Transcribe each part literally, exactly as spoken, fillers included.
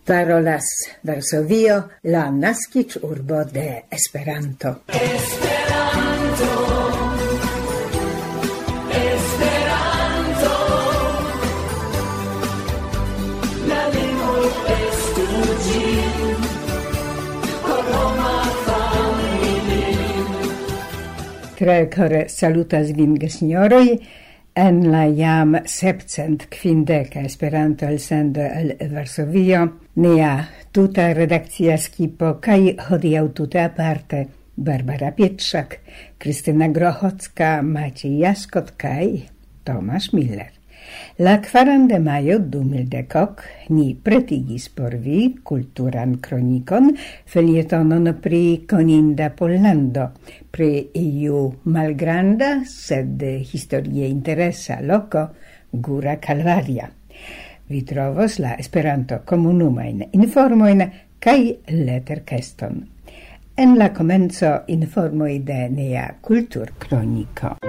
Parolas Varsovio, la naskiĝurbo de Esperanto. Esperanto, Esperanto, la lingvo estu ĝin por homa familio. Tre kore salutas vin, gesinjoroj. En la jam sepcent kvindeka Esperanto elsendo el Varsovio, nia tuta redakcia skipo kaj hodiaŭ tute aparte Barbara Pietrzak, Krystyna Grochocka, Maciej Jaskot kaj Tomasz Miller. La kvaran de majo du mil dekok ni pretigis por vi kulturan kronikon, felietonon pri Koninda Pollando, pri iu malgranda, sed historie interesa loko Góra Kalvaria. Vi trovos la Esperanto komunumajn informojn kaj leterkeston. En la komenco informoj de nia kulturkroniko.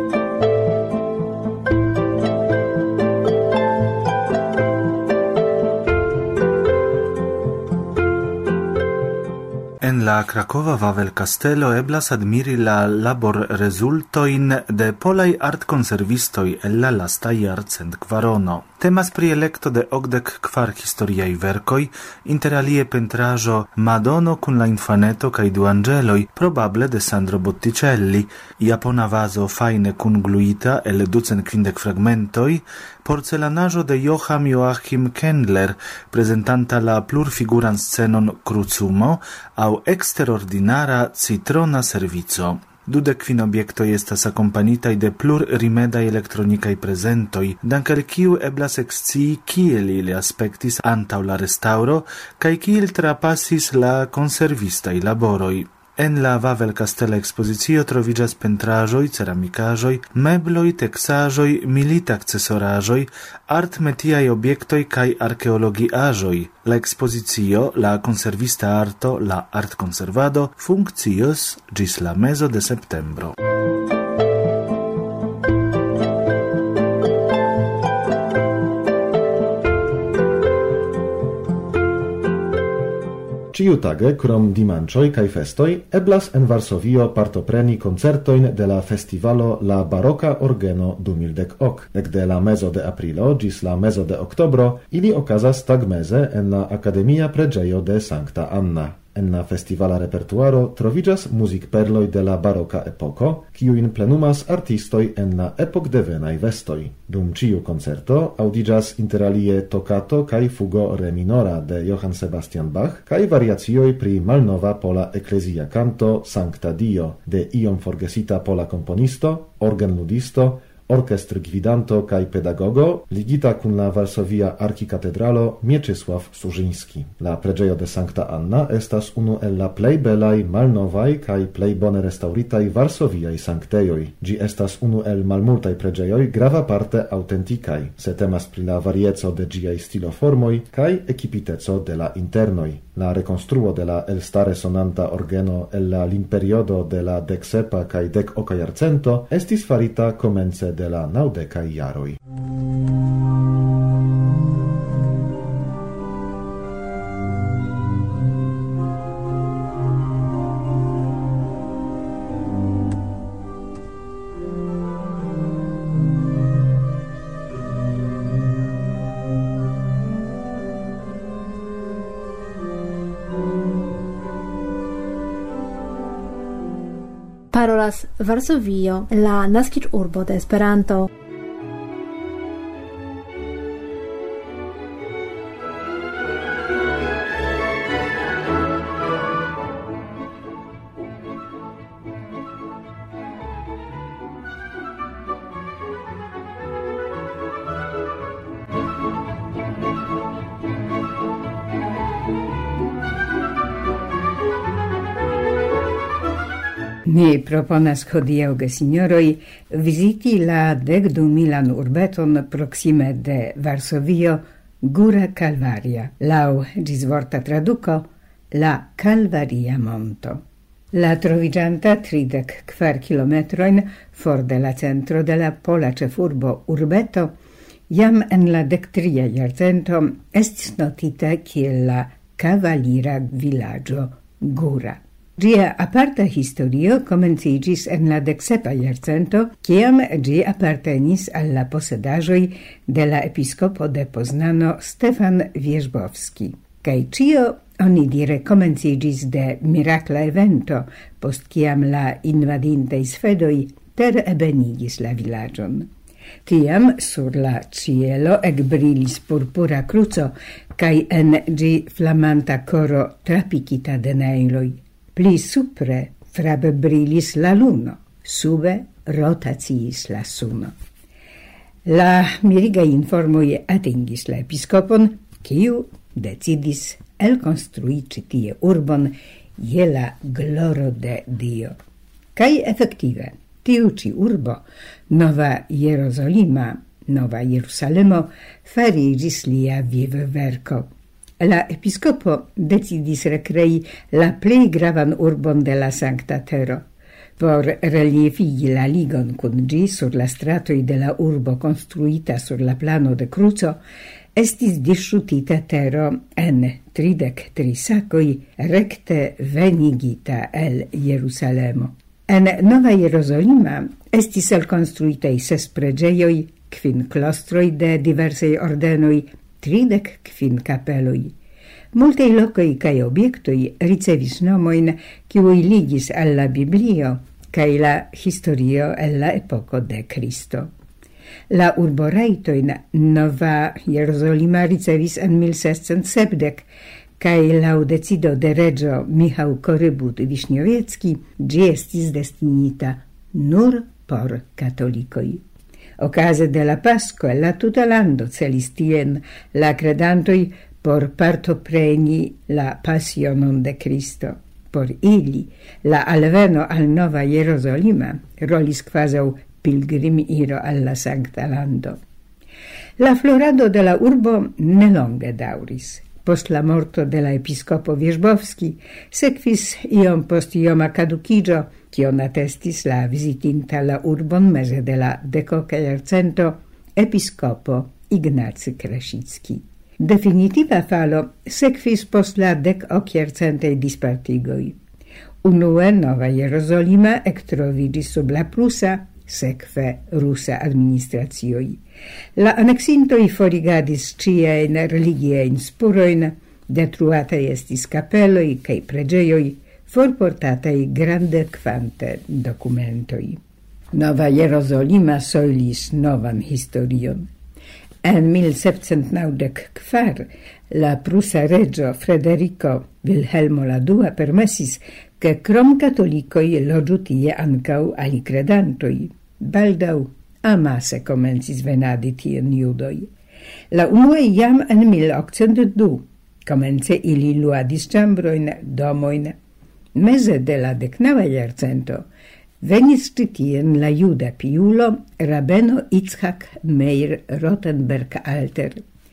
En la Krakova Wawel Castello eblas admiri la labor rezultojn de polaj artkonservistoj el la lasta jarcent kvarono. Temas pri elekto de okdek kvar historiaj verkoj, inter alie pentraĵo Madono kun la infaneto kaj du anĝeloj, probable de Sandro Botticelli, japona vazo fajne kungluita el ducent kvindek fragmentoj, porcelanaĵo de Johann Joachim Kendler, prezentanta la plurfiguran scenon Krucumo, aŭ eksterordinara citrona servico. Dudek kvin objektoj estas akompanitaj de plur rimedaj elektronikaj prezentoj, dank al kiu eblas ekscii kiel ili aspektis antaŭ la restaŭro kaj kiel trapasis la konservistaj laboroj. En la Wawel Castella ekspozicio troviĝas pentraĵoj, ceramikaĵoj, mebloj, teksaĵoj, milita akcesoraĵoj, artmetiaj objektoj kaj arkeologiaĵoj. La ekspozicio, la konservista arto, la artkonservado funkcios ĝis la mezo de septembro. Ĉiutage, krom dimanĉoj kaj festoj, eblas en Varsovio partopreni koncertojn de la festivalo La Baroka Orgeno du mil dekok. Ekde la mezo de aprilo ĝis la mezo de oktobro ili okazas tagmeze en la Akademia Preĝejo de Sankta Anna. En la festivala repertuaro troviĝas muzikperloj de la baroka epoko, kiujn plenumas artistoj en la epokdevenaj vestoj. Dum ĉiu koncerto aŭdiĝas interalie tokato kaj fugo re minora de Johann Sebastian Bach kaj variacioj pri malnova pola eklezia kanto Sankta Dio de iom forgesita pola komponisto, orgenludisto, orkestrgvidanto kaj pedagogo, ligita kun la Varsovia arkikatedralo Mieczysław Surzyński. La preĝejo de Sankta Anna estas unu el la plej belaj, malnovaj kaj plej bone restaŭritaj varsoviaj sanktejoj. Ĝi estas unu el malmultaj preĝejoj gravaparte aŭtentikaj, se temas pri la varieco de ĝiaj stiloformoj kaj ekipiteco de la internoj. La rekonstruo de la elstare sonanta orgeno el la limperiodo de la deksepa kaj dekoka jarcento estis farita komence de la naŭdekaj jaroj. Parolas Varsovio, la naskiĝurbo de Esperanto. Mi proponas hodiaŭ, gesinjoroj, viziti la dekdu milan urbeton proksime de Varsovio, Góra Kalvaria, laŭ ĝisvorta traduko la Kalvaria Monto. La troviĝanta tridek kvar kilometrojn for de la centro de la pola ĉefurbo urbeto Jam en la dectria jarcento estis notita kiel la cavalira villaggio Gura. Gia aparta historio comencigis en la decsepa jarcento, kiam gi appartenis alla posedaĵoj de la episkopo de Poznano Stefan Wierzbowski. Kaj cio oni dire comencigis de mirakla evento, post kiam la invadintei svedoj ter ebenigis la vilaĝon. Tiam sur la cielo ekbrilis purpura cruco, kaj en gi flamanta coro trapikita de neiloj. Pli supre frabe brilis la luno, sube rotaciis la suno. La miriga informoi atingis la episkopon, kiu decidis elkonstruici tie urbon je la gloro de Dio. Kai effektive, tiu ci urbo, Nova Jerozolima, Nova Jerusalemo, farigis lia vive verco. La episkopo decidis recrei la plei gravan urbon de la Sancta Tero. Por reliefigi la ligon cun gi sur la stratoi de la urbo construita sur la plano de cruco, estis disciutita tero en tridec tri sacoi recte venigita el Jerusalemo. En Nova Jerozolima estis elconstruitei ses pregeioi, quin clostroi de diversei ordenoi, tridec quin capeloi. Multei locoi cae obiectoi ricevis nomoin kiui ligis alla Biblio cae la historio el la epoco de Cristo. La urboreitoin Nova Jerozolima ricevis en mil sescent sepdec, cae lau decido de regio Michał Korybut Wiśniowiecki gi estis destinita nur por katolikoi. Ocase de la Pasco la tuta lando celis tien la credantoi por partopreni la passionon de Cristo. Por ili, la alveno al Nova Jerozolima rolis quasau pilgrim iro alla Sancta Lando. La florado de la urbo nelonge dauris. Post la morto de la episkopo Wierzbowski, sekvis iom post ioma caducigio, kion attestis la visitinta la urbon meze de la decoca jarcento, episkopo Ignacy Krasicki. Definitiva falo sekvis post la dec ok jarcentei dispartigoi. Unue Nova Jerozolima ektrovidis sub la prusa, sekve rusa administracioi. La annexintoi forigadis ciein religiein spuroin, detruatei estis capeloi cae pregeioi, forportatei grande quante documentoi. Nova Jerozolima soilis novan historion. En mil septcent naŭdek kvar la prusa regio Frederico Wilhelmo la dua permesis che krom katolikoi loĝu tie ankaŭ alicredantoj. Baldaŭ amase komencis venadi tien judoj. La unue jam en mil okcent du komence ili luadis ĉambrojn, domojn. Meze de la deknava jarcento venis ĉi tien la juda piulo Rabeno Itzhak Meir Rotenberg Alter.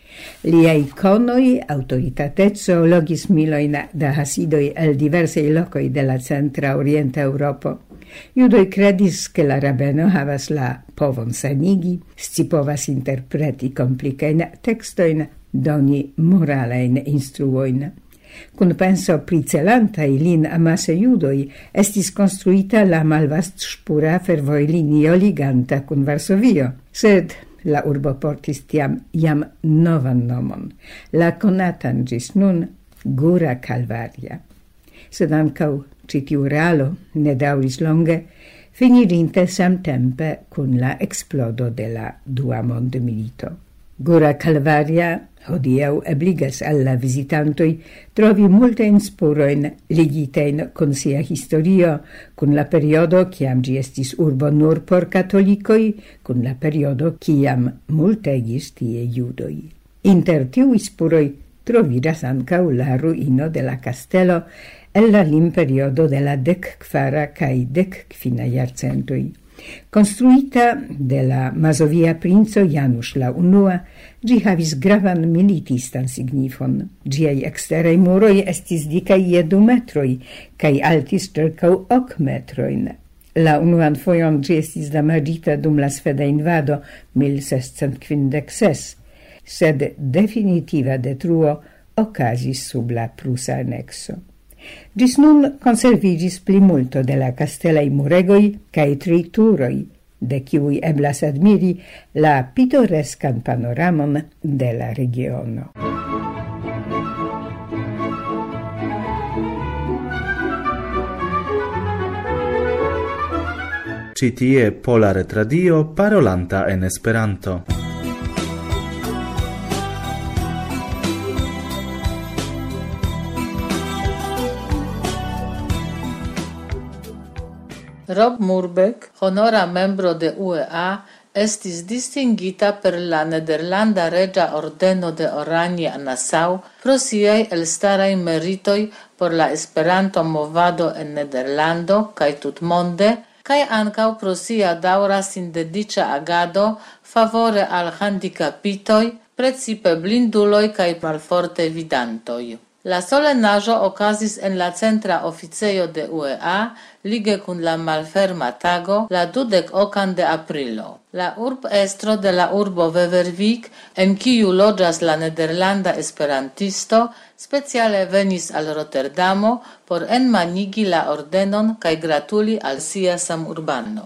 Lia iconoi, autoritatezo, logis miloin da hasidoi el diversei locoi de la centra orienta Europo. Judoi credis che la rabeno havas la povon sanigi, scipovas interpreti complicain textoin, doni moralein instruoin. Cun penso pricelantai lin amase judoi, estis construita la malvast spura fervoi linio liganta cun Varsovio, sed la urbo portis tiam jam novan nomon, la conatan gis nun Gura Calvaria. Sed ancau citiu realo ne dauris longe, finirinte samtempe cun la explodo de la Dua Mondmilito. Gura Calvaria hodiau ebligas alla visitantoi trovi multein spuroin ligitein con sia historio, cun la periodo ciam gi estis urbo nur por katolikoi, cun la periodo ciam multegis tie judoi. Inter tiui spuroi trovidas ancau la ruino de la castelo el la lim periodo de la dec kvara cae dec kvina jarcentoi. Construita de la Mazovia princo Janusz la unua, gi havis gravan militistan signifon. Giai exterei muroi estis dicai je du metroi, cae altis circau ok metroin. La unuan fojon ĝi estis damagita dum la sveda invado mil sescent kvindek ses, sed definitiva detruo okazis sub la prusa anexo. Gis nun conservigis plimulto de la castelai muregoi cae tri turoi, de kiui eblas admiri la pittorescan panoramon de la regiono. Ci tie Pola Retradio parolanta en Esperanto. Rob Murbeck, honora membro de U E A, estis distingita per la Nederlanda Regia Ordeno de Oranje Nassau pro siaj elstaraj meritoj por la Esperanto movado en Nederlando kaj tutmonde, kaj ankaŭ pro sia daŭra sindediĉa agado favore al handikapitoj, precipe blinduloj kaj malforte vidantoj. La solenaĵo okazis en la centra oficejo de U E A, lige kun la malferma tago, la dudek okan de aprilo. La urbestro de la urbo Wevervik, en kiu loĝas la nederlanda esperantisto, speciale venis al Rotterdamo por enmanigi la ordenon kaj gratuli al sia samurbano.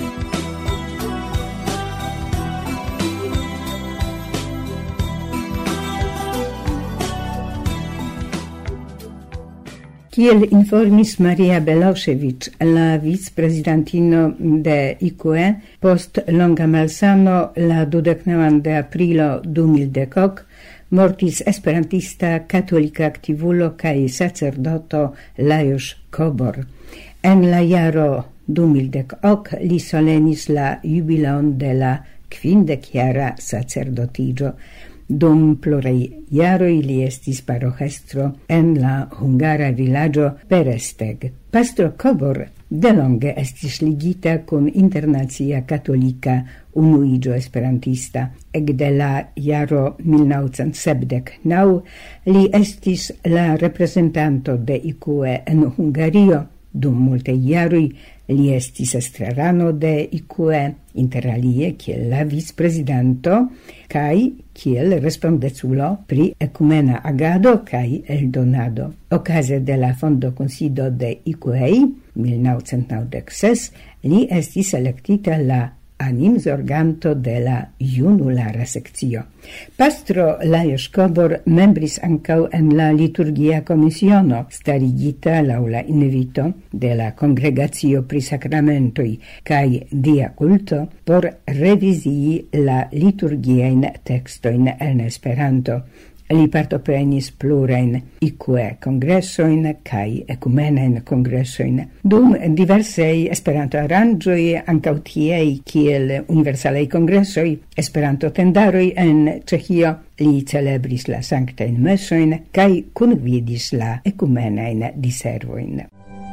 Kiel informis Maria Belošević, la viceprezidantino de I Q E, post longa malsano la dudeknaŭan de aprilo du mil dek ok, mortis esperantista katolika aktivulo kaj sacerdoto Lajos Kobor. En la jaro du mil dek ok li solenis la jubileon de la kvindekjara sacerdotiĝo. Dum pluraj jaroj li estis paroĥestro en la hungara vilaĝo Peresteg. Pastro Kobor delonge estis ligita kun internacia katolika unuiĝo esperantista. Ekde la jaro mil naŭcent sepdek naŭ li estis la reprezentanto de I Q E en Hungario. Dum multaj jaroj li estis estrarano de I Q E, inter alie kiel la vicprezidanto kaj kiel respondeculo pri ekumena agado kaj eldonado. Okaze de la fondo kunsido de I Q E mil naŭcent naŭdek ses li estis elektita la animzorganto de la junulara sekcio. Pastro Lajos Kobor membris ankaŭ en la liturgia komisiono, starigita laŭ la invito de la Kongregacio pri Sakramentoj kaj Dia Kulto por revizii la liturgiajn tekstojn en Esperanto. Li partoprenis plurajn I Q E kongresojn kaj ekumenajn kongresojn. Dum diversaj Esperanto-aranĝoj, ankaŭ tiaj kiel universalaj kongresoj, Esperanto-tendaroj en Ĉeĥio, li celebris la sanktajn mesojn kaj kunvidis la ekumenajn diservojn.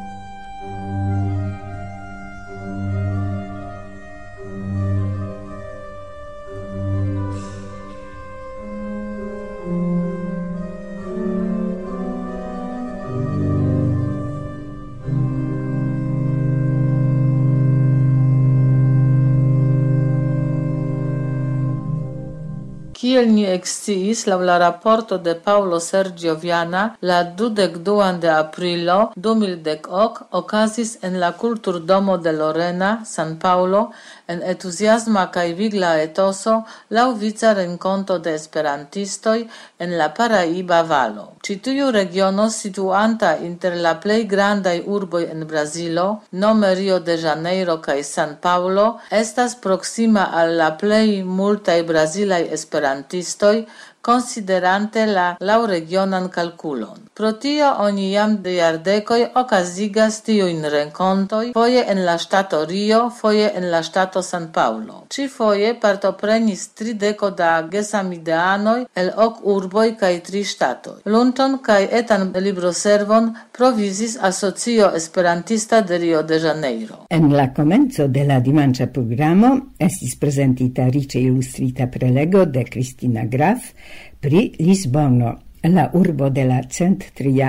Kiel ni eksciis laŭ la raporto de Paulo Sergio Viana, la dudek duan de aprilo du mil dek ok okazis en la Kulturdomo de Lorena, San Paulo, en entuziasma kaj vigla etoso laŭvica renkonto de esperantistoj en la Paraiba Valo. Ĉi tiu regiono situanta inter la plej grandaj urboj en Brazilo, nome Rio de Janeiro kaj San Paulo, estas proksima al la plej multaj brazilaj esperantistoj, considerante la laŭregionan kalkulon. Pro tio oni jam de jardekoj okazigas tiujn renkontoj, foje en la ŝtato Rio, foje en la ŝtato San Paulo. Ĉifoje partoprenis trideko da gesamideanoj el ok urboj kaj tri ŝtatoj. Lunĉon kaj etan libroservon provizis Asocio Esperantista de Rio de Janeiro. En la komenco de la dimanĉa programo estis prezentita riĉe ilustrita prelego de Cristina Graf pri Lisbono, la urbo de la centtria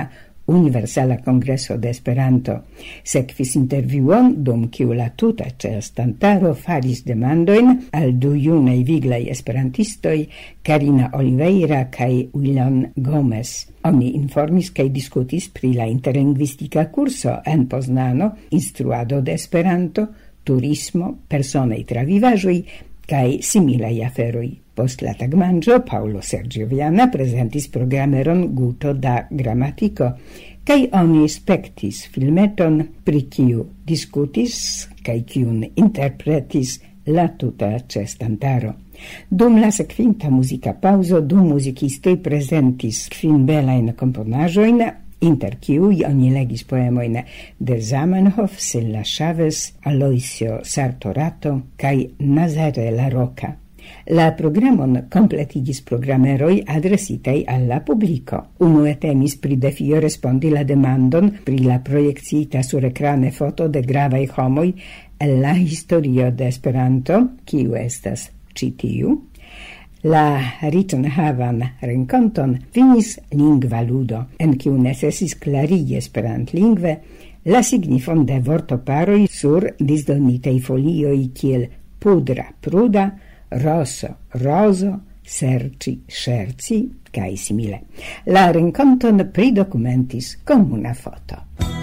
Universala Congreso de Esperanto. Sekvis intervjuon, dum kiu la tuta ĉeestantaro faris demandojn al du junaj viglaj esperantistoj, Karina Oliveira kaj William Gomez. Oni informis kaj diskutis pri la interlingvistika kurso en Poznano, instruado de Esperanto, turismo, personaj travivaĵoj kaj similaj aferoj. Post la tagmanĝo Paolo Sergio Viana prezentis programeron Guto da Gramatiko, kaj oni spektis filmeton, pri kiu diskutis kaj kiun interpretis la tuta ĉeestantaro. Dum la sekvinta muzika paŭzo du muzikistoj prezentis kvin belajn komponaĵojn, inter kiuj oni legis poemojn de Zamenhof, Silla Chavez, Aloisio Sartorato kaj Nazare La Roca. La programon completigis programeroi adresitei alla publico. Unue temis pri defio respondi la demandon pri la proiectita sur ecrane foto de gravai homoi el la historio de Esperanto, kiu estas ĉi tiu. La riton havan renkonton finis lingva ludo, en kiu necesis klarigi esperantlingve la signifon de vortoparoj sur disdonitei folioj kiel pudra pruda, rosso, roso, serci, scherzi, cae simile. La renconton pridocumentis con una foto.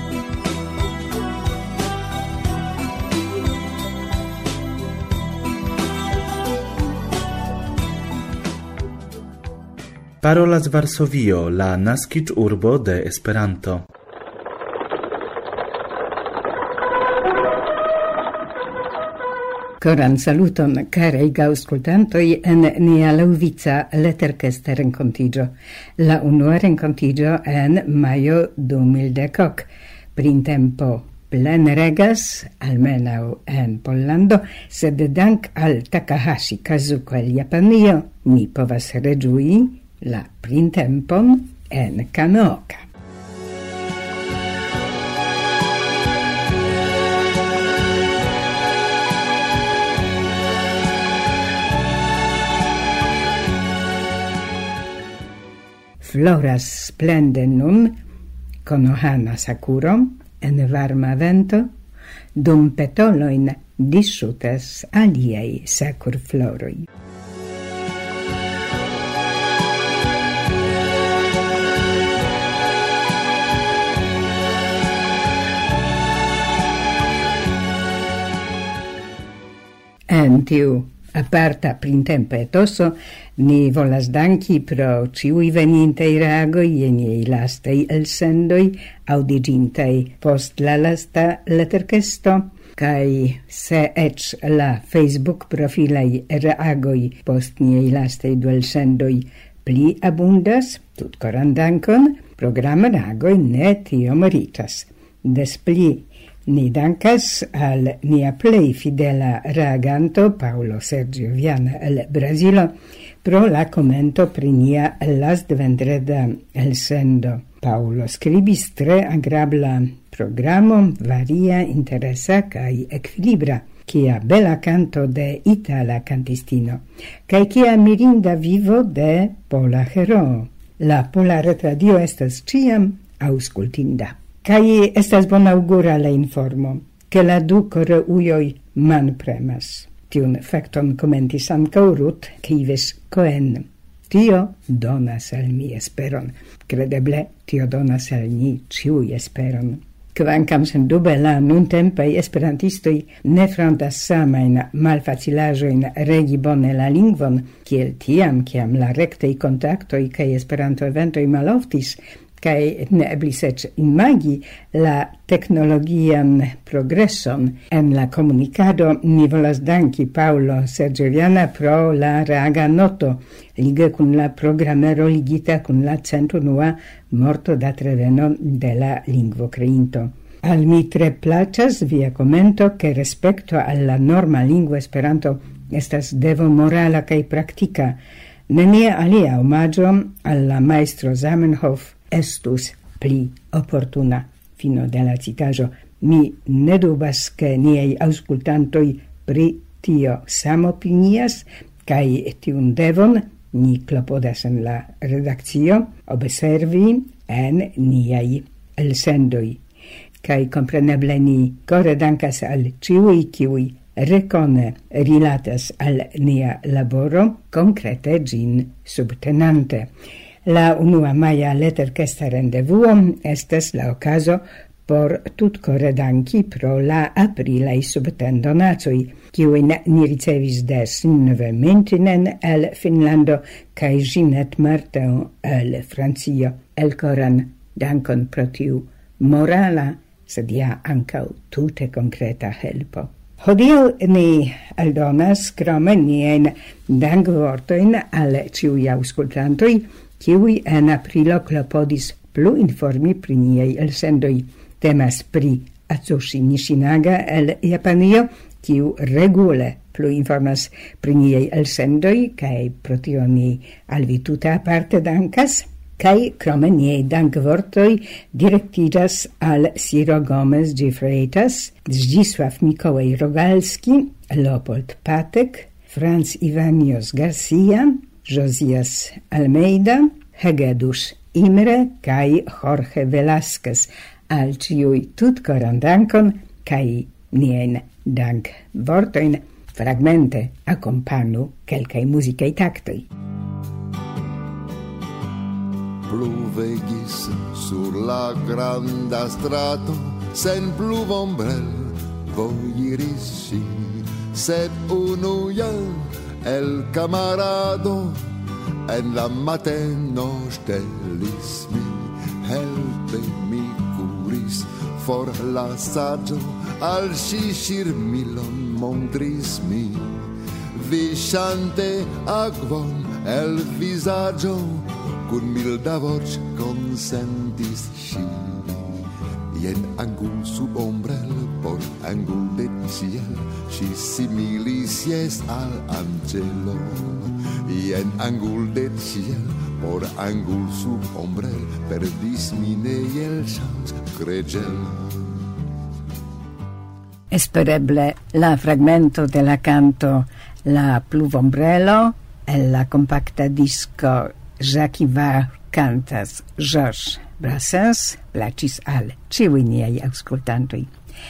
Parolas Varsovio, la naskiĝurbo de Esperanto. Coran saluton, carei gauscultantoi, en nia lauvica letterkesta rencontigio. La unua rencontigio en maio du mil dek, printempo plen regas, almenau en Pollando, sed dank al Takahashi Kazuko el Japanio, ni povas reĝui la printempon en Kanoka. Floras splende nun Konohana Sakuro en varma vento, dum petoloin disŝutas aliaj sakurfloroj. En tiu aparta printempa etoso ni volas danki pro ciui venintei reagoi e niei lastei elsendoi audigintei post la lasta letterkesto, kai se ec la Facebook profilai reagoi post niei lastei du elsendoi pli abundas, tut coran dankon, programa reagoi ne tio meritas. Des pli ni dankas al nia plei fidela reaganto Paolo Sergio Viana el Brasilo pro la commento pri nia lastvendreda elsendo. Paolo scribis tre agrabla programo, varia, interesa kai equilibra, kia bela canto de itala cantistino, kai kia mirinda vivo de pola heroo. La pola retradio estas ciam auscultinda. Kai estas bonaugura la informo, che la du koreujoj manpremas. Tiun fakton komentis ankaŭ Ruth Kives Cohen. Tio donas al mi esperon. Kredeble tio donas al ni ĉiuj esperon. Kvankam sendube la nuntempaj esperantistoj ne frontas samajn malfacilaĵojn regi bone la lingvon, kiel tiam, kiam la rektaj kontaktoj kaj Esperanto-eventoj maloftis, kai ne eblis ec imagi la teknologian progresson en la comunicado. Ni volas danki Paolo Sergio Viana pro la reaga noto lige kun la programero ligita kun la centunua morto da treveno de la lingvo creinto. Al mi tre placas via commento che respecto alla norma lingua Esperanto estas devo morala kai praktika. Nenia alia omaggio alla maestro Zamenhof estus pli opportuna. Fino de la citajo. Mi ne dubas che niei auscultantoi pri tio samopinias, kai tiun devon ni klopodas en la redakcio observi en niei elsendoi. Kai compreneble ni core dankas al ciui kiui recone rilatas al nia laboro, concrete gin subtenante. La unua maia letterkesta rendevuo estes la ocaso por tutcore danki pro la aprilai subtendonacoi, kiuin ni ricevis de Synnøve Mintinen el Finlando kai Jeanette Martin el Francio. El coran dankon pro tiu morala, sed ja ancau tute concreta helpo. Hodiaŭ ni aldonas krome nien dankvortojn al ĉiuj aŭskultantoj, kiuj en aprilo klopodis plu informi pri niaj elsendoj. Temas pri Atsushi Nishinaga el Japanio, kiu regule plu informas pri niaj elsendoj, kaj pro tio ni al vi tute aparte dankas. Kai krome niei dankvortoi direktigas al Ciro Gomez Gifreitas, Zdzisław Mikołaj Rogalski, Leopold Patek, Franz Ivanios Garcia, Josias Almeida, Hegedus Imre kai Jorge Velázquez, al ciui tutkoran dankon kai nien dankvortoin fragmente accompanu kelkaj muzikaj taktoj. Pluvegis sur la granda strato, sen pluvombrel voiris si, sed unu jam el camarado en la mateno ŝtelis mi, helpe mi kuris for la saĝo, al ŝi ŝirmilon montris mi, viŝante akvon el vizaĝo, kun milda voĉ konsentis ŝi. Jen angul sub ombrel por angul de ciel, ŝi similis jes al anĝelo. Jen angul de ciel por angul sub ombrel, perdis mi neiel ŝanĝ kreĝel. Espereble la fragmento de la canto La pluvombrelo el la compacta disco Jacques Var cantas Georges Brassens placis al ciui niai auscultantoi.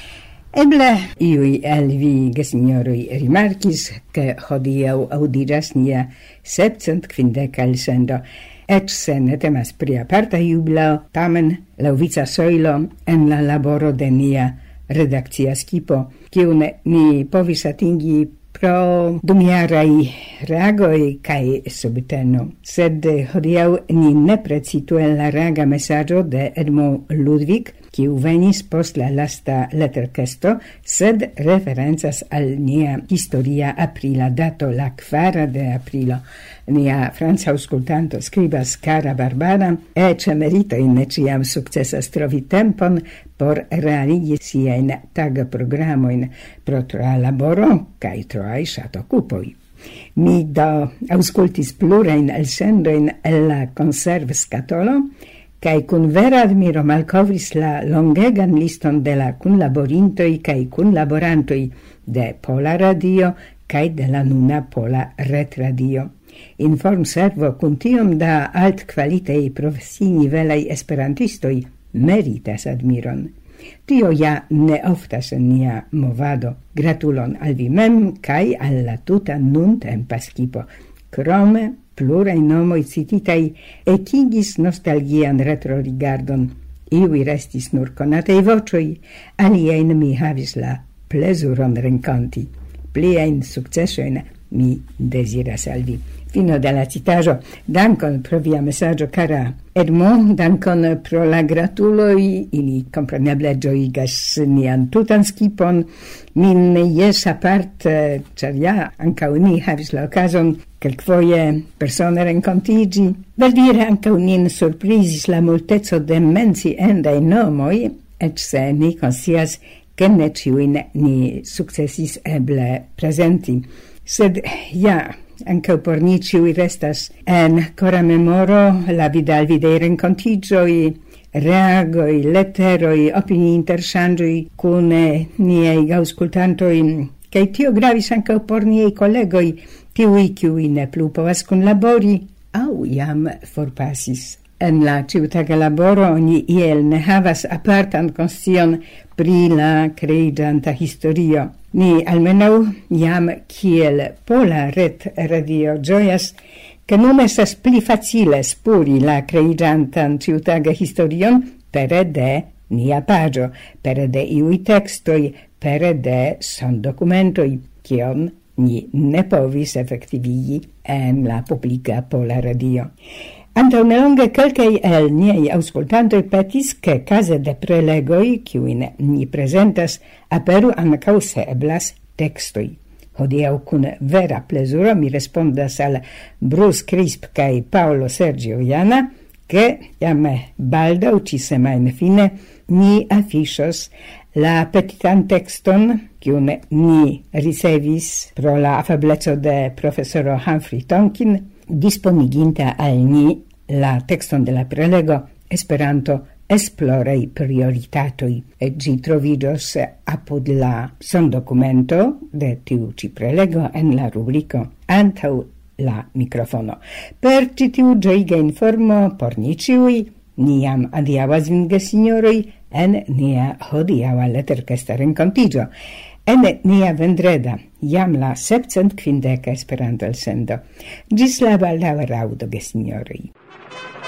Eble iui el vi, gesignoroi, rimarkis che hodiau audiras nia septcent quindeca elsendo, ec se ne temas pri aparta jubileo, tamen lauvica soilo en la laboro de nia redakcia skipo, kiun ni povis atingi pro dumiarai reagoi kai subteno. Sed hodiau ni ne precitu en la reaga messaggio de Edmond Ludwig, kiu venis post la lasta letterkesto, sed referencas al nia historia aprila dato, la kvara de aprilo. Nia franca auscultanto skribas cara Barbara, ec merito in ne ciam successas trovi tempon por realigi siain tag programoin pro troa laboro kai troai ŝatokupoj. Mi do auscultis plurain elsendoin el la conserv scatolo, kai kun vera admiro malkovris la longegan liston de la kunlaborintoj kai kunlaborantoj de Pola Radio kai de la nuna Pola Retradio. Inform servo kun tiom da alt kvalitei profesii nivelai esperantistoj meritas admiron. Tio ja ne oftas en nia movado. Gratulon al vi mem kai al la tuta nuntempa skipo. Krome pluraj nomoj cititaj ekigis nostalgian retrorigardon. Iuj restis nur konataj voĉoj, aliajn mi havis la plezuron renkonti. Pliajn sukcesojn mi deziras al vi. Fino de la citaĵo. Dankon pro via mesaĝo, kara Edmond, dankon pro la gratuloj, ili kompreneble ĝojigas nian tutan skipon. Min jes aparte, ĉar ja ankaŭ ni havis la okazon kelkfoje persone renkontiĝi. Verdire ankaŭ nin surprizis la multeco de menciendaj nomoj, eĉ se ni konscias, ke ne ĉiujn ni sukcesis eble prezenti. Sed ja, anche por ni ciui restas en cora memoro la vidal videi rencontigioi, reagoi, letteroi, opini interchangioi cun niei auscultantoi, che tio gravis anche por niei collegoi, tiui ciui ne plu povas cun labori, au iam forpasis. En la ciutaga laboro oni iel ne havas apartan konscion pri la kreiĝanta historio. Ni almenau jam kiel pola ret radio ĝojas, che nun estas pli facile spuri la kreiĝantan ciutaga historion pere de nia pagio, pere de iui textoi, pere de sondocumentoi, kion ni ne povis effektivigi en la publica pola radio. Antau nelonge kelkaj el niaj aŭskultantoj petis, ke kaze de prelegoj, kiujn ni prezentas, aperu ankaŭ se eblas tekstoj. Hodiaŭ kun vera plezuro mi respondas al Bruce Crisp kaj Paolo Sergio Viana, che jam baldaŭ ĉi-semajne fine ni afiŝos la petitan tekston, kiun ni ricevis pro la afableco de profesoro Humphrey Tonkin, disponiginta al ni la tekston de la prelego Esperanto esplorei prioritatoi, e gi trovidos apud la sondocumento de tiu ci prelego en la rubrico antau la microfono. Per citiu gioiga informo por ni ciui, niam adiavas vin gesignoroi en nia hodiava letterkesta rencontigio. En nia vendreda, jam la septcent quindeca Esperanto elsendo. Gis la baldaŭa raudo, gesignoroi.